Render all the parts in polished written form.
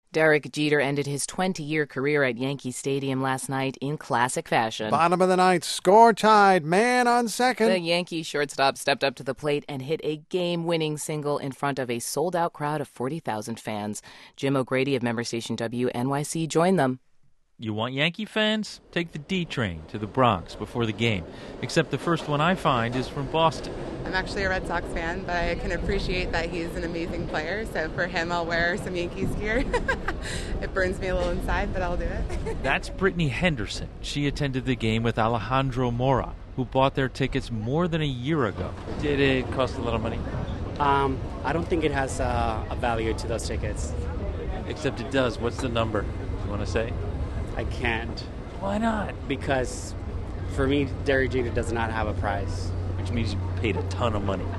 Derek Jeter ended his 20-year career at Yankee Stadium last night in classic fashion. Bottom of the ninth, score tied, man on second. The Yankee shortstop stepped up to the plate and hit a game-winning single in front of a sold-out crowd of 40,000 fans. Jim O'Grady of member station WNYC joined them. You want Yankee fans? Take the D train to the Bronx before the game. Except the first one I find is from Boston. I'm actually a Red Sox fan, but I can appreciate that he's an amazing player. So for him, I'll wear some Yankees gear. It burns me a little inside, but I'll do it. That's Brittany Henderson. She attended the game with Alejandro Mora, who bought their tickets more than a year ago. Did it cost a lot of money? I don't think it has a value to those tickets. Except it does. What's the number? You want to say? I can't. Why not? Because for me, Derek Jeter does not have a price. Which means you paid a ton of money.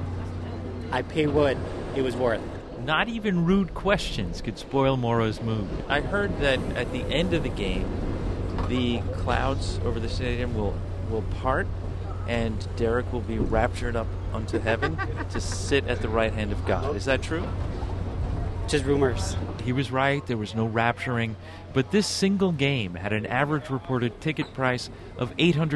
I paid what it was worth. Not even rude questions could spoil Mora's mood. I heard that at the end of the game, the clouds over the stadium will part, and Derek will be raptured up unto heaven to sit at the right hand of God. Is that true? Just rumors. He was right. There was no rapturing. But this single game had an average reported ticket price of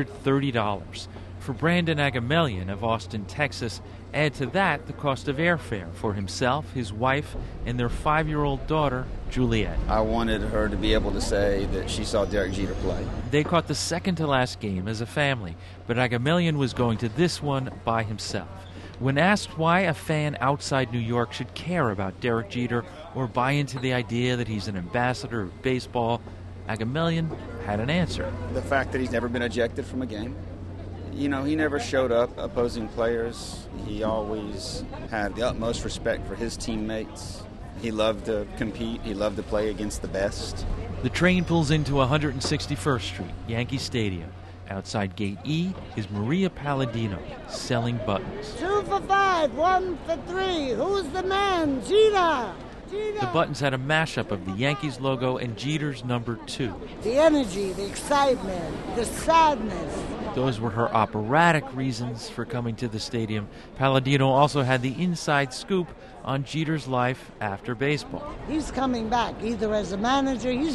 $830. For Brandon Agamelian of Austin, Texas, add to that the cost of airfare for himself, his wife, and their 5-year-old daughter, Juliet. I wanted her to be able to say that she saw Derek Jeter play. They caught the second-to-last game as a family, but Agamelian was going to this one by himself. When asked why a fan outside New York should care about Derek Jeter or buy into the idea that he's an ambassador of baseball, Agamelian had an answer. The fact that he's never been ejected from a game. You know, he never showed up opposing players. He always had the utmost respect for his teammates. He loved to compete. He loved to play against the best. The train pulls into 161st Street, Yankee Stadium. Outside Gate E is Maria Palladino selling buttons. 2 for 5, 1 for 3. Who's the man? Jeter! Jeter! The buttons had a mashup of the Yankees logo and Jeter's number 2. The energy, the excitement, the sadness. Those were her operatic reasons for coming to the stadium. Palladino also had the inside scoop on Jeter's life after baseball. He's coming back, either as a manager, he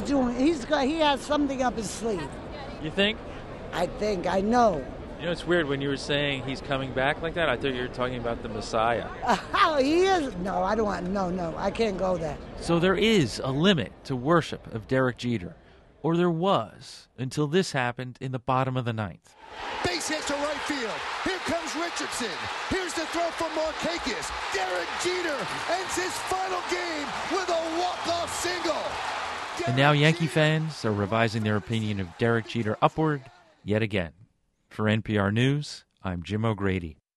has something up his sleeve. You think? I know. You know, it's weird when you were saying he's coming back like that. I thought you were talking about the Messiah. He is? No, I don't want, no, I can't go there. So there is a limit to worship of Derek Jeter. Or there was, until this happened in the bottom of the ninth. Base hit to right field. Here comes Richardson. Here's the throw from Markakis. Derek Jeter ends his final game with a walk-off single. And now Yankee fans are revising their opinion of Derek Jeter upward yet again. For NPR News, I'm Jim O'Grady.